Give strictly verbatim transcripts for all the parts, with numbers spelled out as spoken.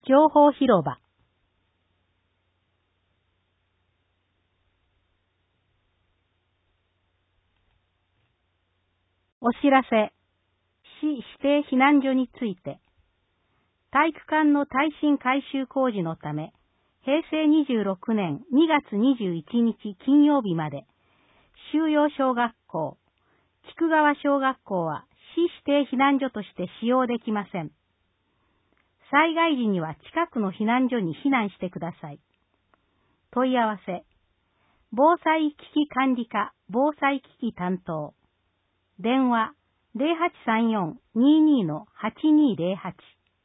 情報広場。お知らせ。市指定避難所について。体育館の耐震改修工事のため、へいせいにじゅうろくねんにがつにじゅういちにち金曜日まで、修陽小学校、菊川小学校は市指定避難所として使用できません。災害時には近くの避難所に避難してください。問い合わせ。防災危機管理課防災危機担当。電話 ゼロはちさんよん にーにー はちにーゼロはち。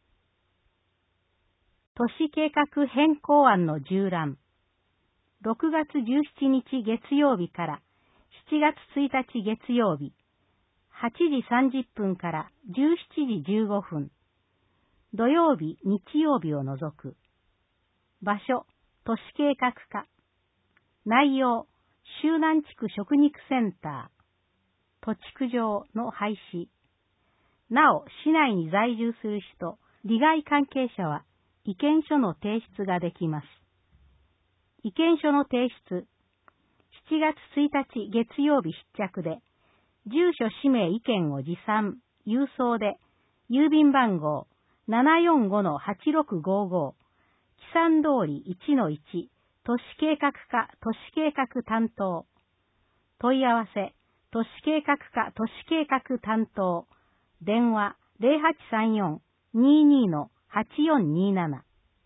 都市計画変更案の縦覧。ろくがつじゅうしちにち月曜日からしちがつついたち月曜日、はちじさんじゅっぷんからじゅうしちじじゅうごふん。土曜日、日曜日を除く。場所、都市計画課。内容、周南地区食肉センター。土地区上の廃止。なお、市内に在住する人、利害関係者は、意見書の提出ができます。意見書の提出。しちがつついたち月曜日必着で、住所氏名意見を持参、郵送で、郵便番号 ななよんごのはちろくごご、木山通り いちのいち、都市計画課都市計画担当。問い合わせ、都市計画課都市計画担当。電話 ゼロはちさんよん にーにー はちよんにーなな。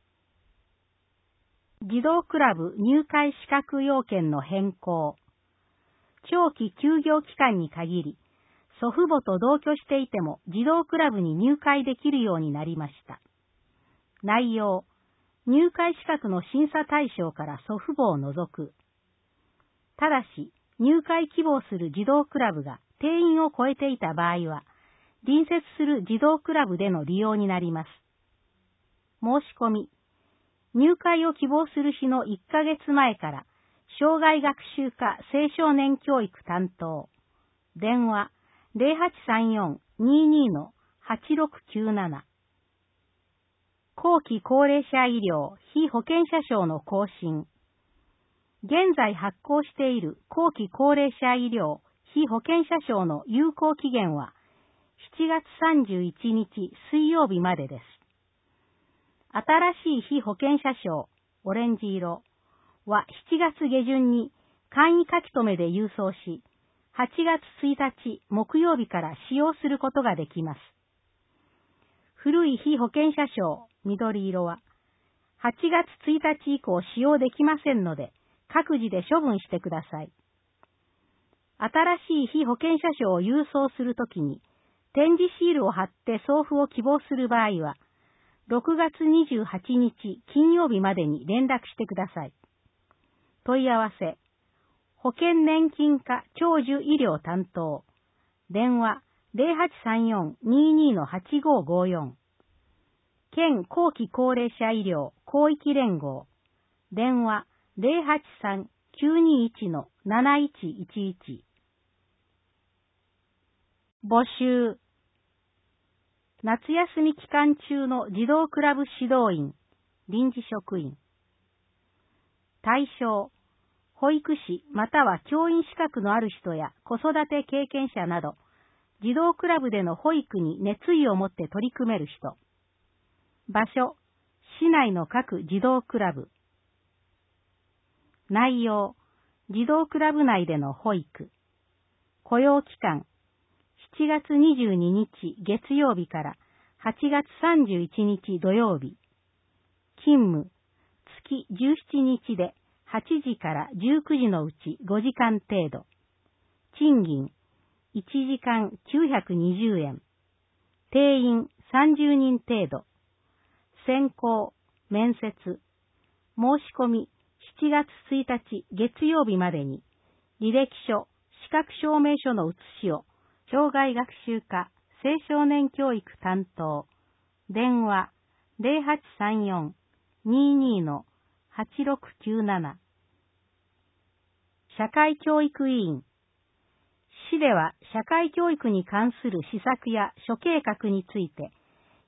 児童クラブ入会資格要件の変更。長期休業期間に限り、祖父母と同居していても児童クラブに入会できるようになりました。内容、入会資格の審査対象から祖父母を除く。ただし、入会希望する児童クラブが定員を超えていた場合は、隣接する児童クラブでの利用になります。申し込み。入会を希望する日のいっかげつまえから、障害学習課青少年教育担当。電話ゼロはちさんよん にーにー はちろくきゅうなな。後期高齢者医療被保険者証の更新。現在発行している後期高齢者医療被保険者証の有効期限はしちがつさんじゅういちにち水曜日までです。新しい被保険者証、オレンジ色はしちがつげじゅんに簡易書き留めで郵送し、はちがつついたち木曜日から使用することができます。古い被保険者証、緑色は、はちがつついたち以降使用できませんので、各自で処分してください。新しい被保険者証を郵送するときに、展示シールを貼って送付を希望する場合は、ろくがつにじゅうはちにち金曜日までに連絡してください。問い合わせ、保険年金課長寿医療担当。電話ゼロはちさんよん にーにー はちごごよん。県後期高齢者医療広域連合。電話ゼロはちさん きゅうにーいち なないちいちいち。募集。夏休み期間中の児童クラブ指導員、臨時職員。対象、保育士または教員資格のある人や子育て経験者など、児童クラブでの保育に熱意を持って取り組める人。場所、市内の各児童クラブ。内容、児童クラブ内での保育。雇用期間、しちがつにじゅうににち月曜日からはちがつさんじゅういちにち土曜日。勤務、月じゅうしちにちではちじからじゅうくじのうちごじかん程度。賃金、いちじかんきゅうひゃくにじゅうえん。定員さんじゅうにん程度。選考、面接。申し込みしちがつついたち月曜日までに、履歴書、資格証明書の写しを、障害学習課青少年教育担当。電話ゼロはちさんよん にーにー はちろくきゅうなな。社会教育委員。市では社会教育に関する施策や諸計画について、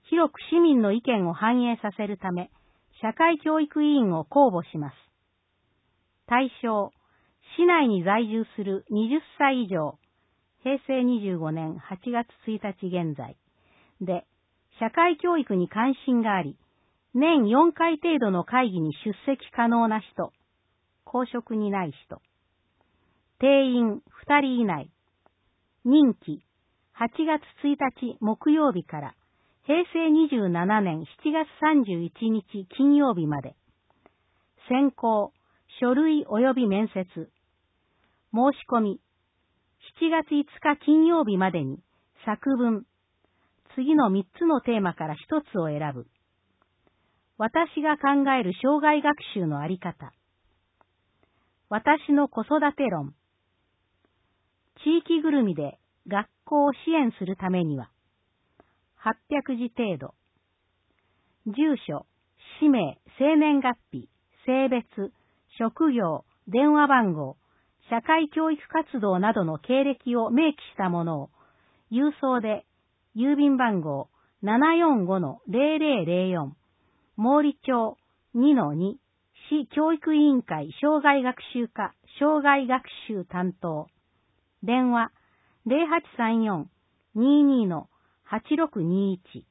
広く市民の意見を反映させるため、社会教育委員を公募します。対象、市内に在住するはたち以上、へいせいにじゅうごねんはちがつついたち現在で、社会教育に関心があり、年よんかい程度の会議に出席可能な人、公職にない人、定員ふたり以内、任期はちがつついたち木曜日からへいせいにじゅうななねんしちがつさんじゅういちにち金曜日まで、選考、書類及び面接、申し込み、しちがついつか金曜日までに作文、次のみっつのテーマからひとつを選ぶ。私が考える生涯学習のあり方。私の子育て論。地域ぐるみで学校を支援するためには、はっぴゃくじ程度。住所、氏名、生年月日、性別、職業、電話番号、社会教育活動などの経歴を明記したものを、郵送で、郵便番号 ななよんごのぜろぜろぜろよん、毛利町 にのに、市教育委員会生涯学習課生涯学習担当。電話 ぜろはちさんよん にーにーのはちろくにいち。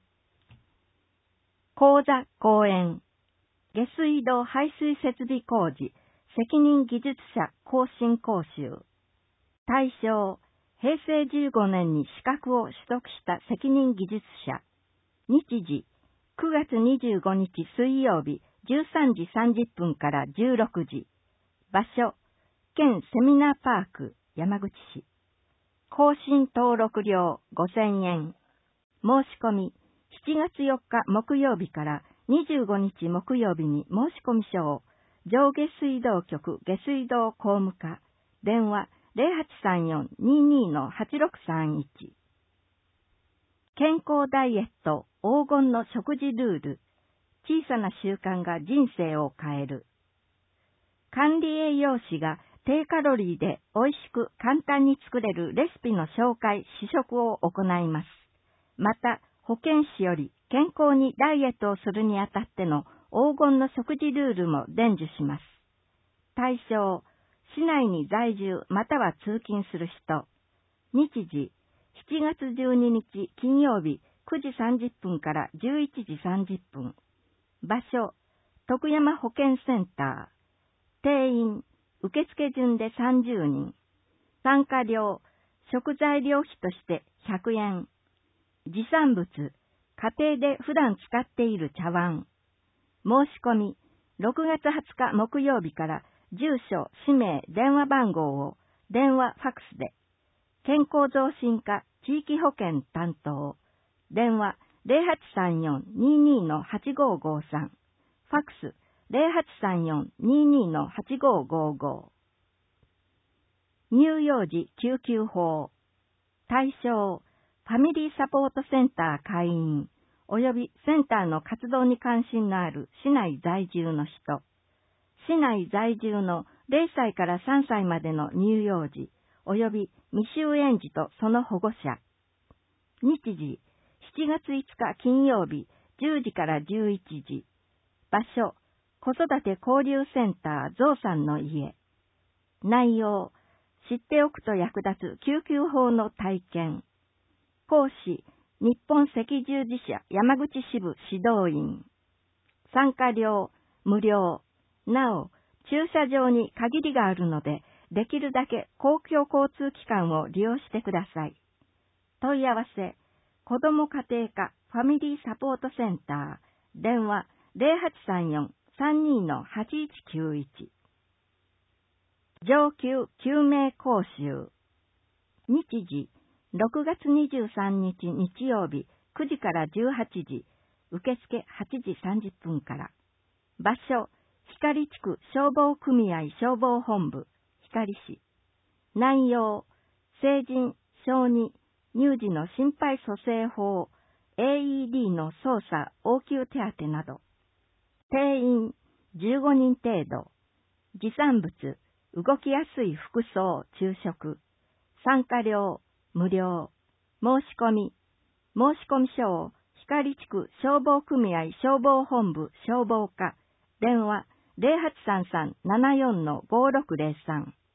講座講演。下水道排水設備工事責任技術者更新講習。対象、へいせいじゅうごねんに資格を取得した責任技術者。日時、くがつにじゅうごにち水曜日じゅうさんじさんじゅっぷんからじゅうろくじ。場所、県セミナーパーク、山口市。更新登録料ごせんえん。申し込み、しちがつよっか木曜日からにじゅうごにち木曜日に申込書を、上下水道局下水道工務課、電話ぜろはちさんよん にーにーのはちろくさんいち。健康ダイエット黄金の食事ルール、小さな習慣が人生を変える。管理栄養士が低カロリーで美味しく簡単に作れるレシピの紹介、試食を行います。また、保健師より健康にダイエットをするにあたっての黄金の食事ルールも伝授します。対象、市内に在住または通勤する人。日時、しちがつじゅうににち金曜日くじさんじゅっぷんからじゅういちじさんじゅっぷん。場所、徳山保健センター。定員、受付順でさんじゅうにん。参加料、食材料費としてひゃくえん。持参物、家庭で普段使っている茶碗。申し込み、ろくがつはつか木曜日から住所、氏名、電話番号を電話、ファックスで。健康増進課地域保健担当。電話ぜろはちさんよん にーにーのはちごーごーさん。ファックスぜろはちさんよん にーにーのはちごーごーごー。乳幼児救急法。対象、ファミリーサポートセンター会員、およびセンターの活動に関心のある市内在住の人。市内在住のれいさいからさんさいまでの乳幼児、および未就園児とその保護者。日時、しちがついつか金曜日じゅうじからじゅういちじ。場所、子育て交流センターゾウさんの家。内容、知っておくと役立つ救急法の体験。講師、日本赤十字社山口支部指導員。参加料、無料。なお、駐車場に限りがあるので、できるだけ公共交通機関を利用してください。問い合わせ、子ども家庭科ファミリーサポートセンター、電話ぜろはちさんよん さんにーのはちいちきゅういち。上級救命講習。日時、ろくがつにじゅうさんにち日曜日くじからじゅうはちじ、受付はちじさんじゅっぷんから。場所、光地区消防組合消防本部、光市。内容、成人、小児、乳児の心肺蘇生法、エーイーディー の操作、応急手当など。定員、じゅうごにん程度。持参物、動きやすい服装、昼食。参加料、無料。申し込み。申し込み書を光地区消防組合消防本部消防課、電話 ゼロはちさんさん ななよん ごろくゼロさん。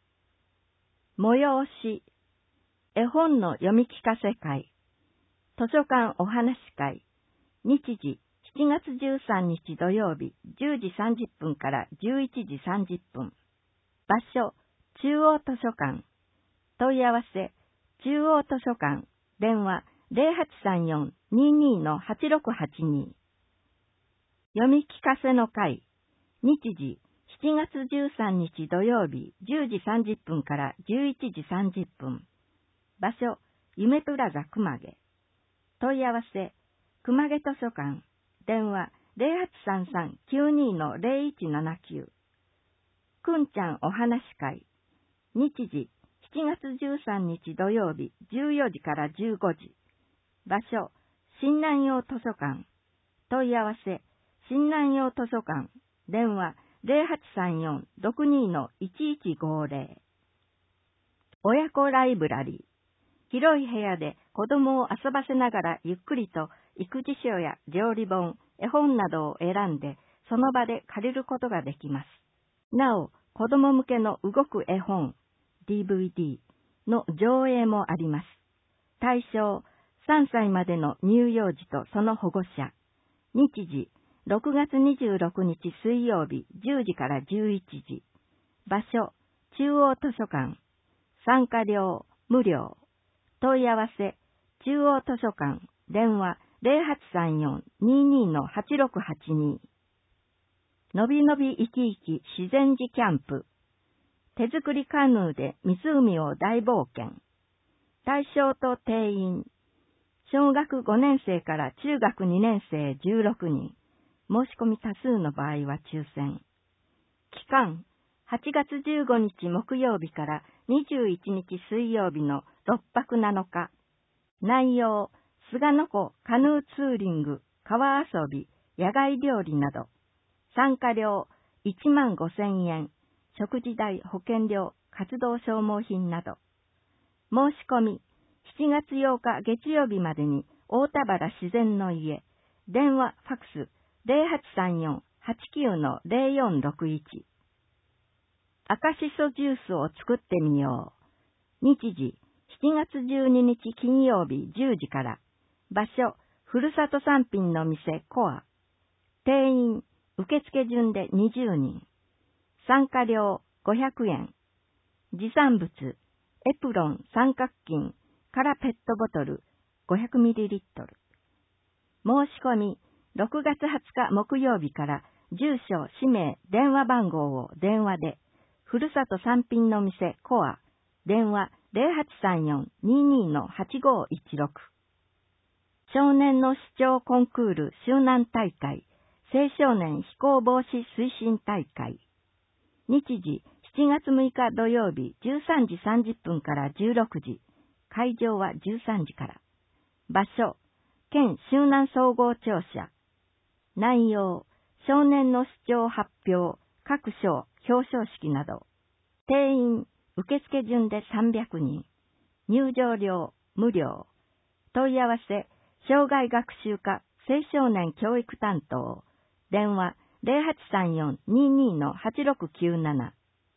催し、絵本の読み聞かせ会、図書館お話会、日時しちがつじゅうさんにち土曜日じゅうじさんじゅっぷんからじゅういちじさんじゅっぷん。場所、中央図書館。問い合わせ、中央図書館、電話 ゼロはちさんよん にに はちろくはちに。読み聞かせの会、日時しちがつじゅうさんにち土曜日じゅうじさんじゅっぷんからじゅういちじさんじゅっぷん。場所、夢プラザ熊毛。問い合わせ、熊毛図書館、電話 ゼロはちさんさん きゅうに ゼロいちななきゅう。くんちゃんお話会、日時しちがつじゅうさんにち土曜日じゅうよじからじゅうごじ。場所、新南洋図書館。問い合わせ、新南洋図書館、電話 ゼロはちさんよん ろくに いちいちごゼロ。親子ライブラリー。広い部屋で子供を遊ばせながらゆっくりと育児書や料理本、絵本などを選んでその場で借りることができます。なお、子供向けの動く絵本、ディーブイディー の上映もあります。対象、さんさいまでの乳幼児とその保護者。日時、ろくがつにじゅうろくにち水曜日じゅうじからじゅういちじ。場所、中央図書館。参加料、無料。問い合わせ、中央図書館、電話 ゼロはちさんよん にに はちろくはちに。のびのび生き生き自然寺キャンプ。手作りカヌーで湖を大冒険。対象と定員。小学ごねんせいから中学にねんせいじゅうろくにん。申し込み多数の場合は抽選。期間、はちがつじゅうごにち木曜日からにじゅういちにち水曜日のろっぱくなのか。内容、菅の湖カヌーツーリング、川遊び、野外料理など。参加料いちまんごせんえん、食事代、保険料、活動消耗品など。申し込み、しちがつようか月曜日までに大田原自然の家、電話、ファクスゼロはちさんよん はちきゅう ゼロよんろくいち。赤しそジュースを作ってみよう。日時、しちがつじゅうににち金曜日じゅうじから。場所、ふるさと産品の店コア。定員、受付順でにじゅうにん。参加料ごひゃくえん。持参物、エプロン三角巾、空ペットボトル ごひゃくミリリットル。申し込み、ろくがつはつか木曜日から住所、氏名、電話番号を電話で、ふるさと産品の店コア、電話 ゼロはちさんよん にに はちごいちろく。少年の視聴コンクール周南大会、青少年非行防止推進大会。日時、しちがつむいか土曜日じゅうさんじさんじゅっぷんからじゅうろくじ。会場はじゅうさんじから。場所、県周南総合庁舎。内容、少年の視聴発表、各賞、表彰式など。定員、受付順でさんびゃくにん。入場料、無料。問い合わせ、障害学習課、青少年教育担当。電話、ゼロはちさんよん にに はちろくきゅうなな。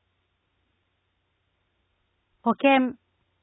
保険。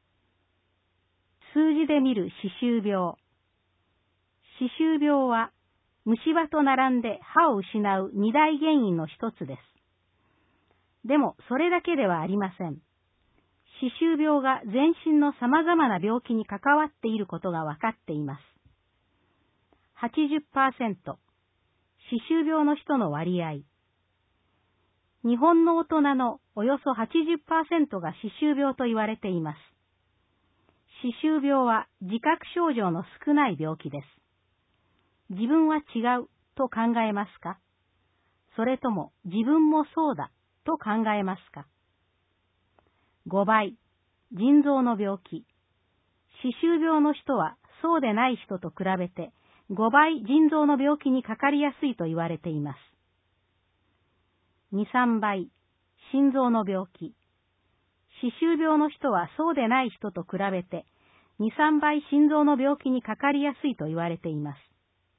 数字で見る歯周病。歯周病は、虫歯と並んで歯を失う二大原因の一つです。でも、それだけではありません。歯周病が全身の様々な病気に関わっていることが分かっています。はちじゅっパーセント、歯周病の人の割合。日本の大人のおよそ はちじゅっパーセント が歯周病と言われています。歯周病は自覚症状の少ない病気です。自分は違うと考えますか？それとも自分もそうだと考えますか？ごばい、腎臓の病気。歯周病の人はそうでない人と比べてごばい腎臓の病気にかかりやすいと言われています。に、さんばい、心臓の病気。歯周病の人はそうでない人と比べてに、さんばい心臓の病気にかかりやすいと言われています。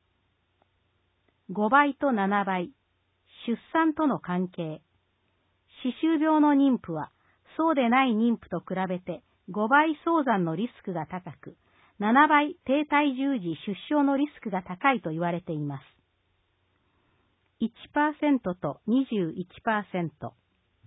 ごばいとななばい、出産との関係。歯周病の妊婦は、そうでない妊婦と比べてごばい早産のリスクが高く、ななばい低体重時出生のリスクが高いと言われています。いちパーセント と にじゅういちパーセント。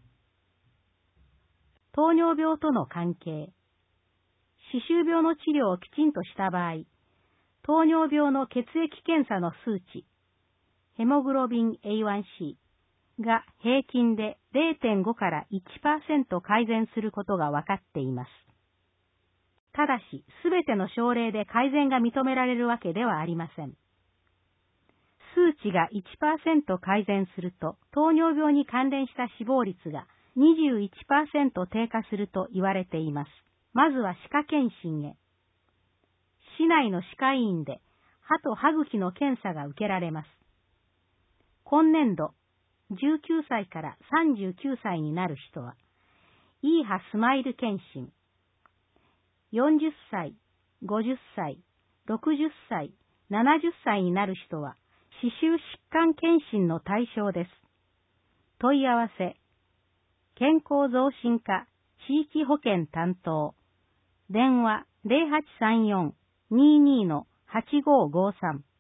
糖尿病との関係。歯周病の治療をきちんとした場合、糖尿病の血液検査の数値、ヘモグロビン エーワンシー が平均で れいてんご から いちパーセント 改善することが分かっています。ただし、すべての症例で改善が認められるわけではありません。数値が いちパーセント 改善すると、糖尿病に関連した死亡率が にじゅういちパーセント 低下すると言われています。まずは歯科検診へ。市内の歯科医院で歯と歯茎の検査が受けられます。今年度、じゅうきゅうさいからさんじゅうきゅうさいになる人は、いい歯スマイル検診。よんじゅっさい、ごじゅっさい、ろくじゅっさい、ななじゅっさいになる人は、歯周疾患検診の対象です。問い合わせ、健康増進課地域保健担当、電話 ゼロはちさんよん にーにー はちごーごーさん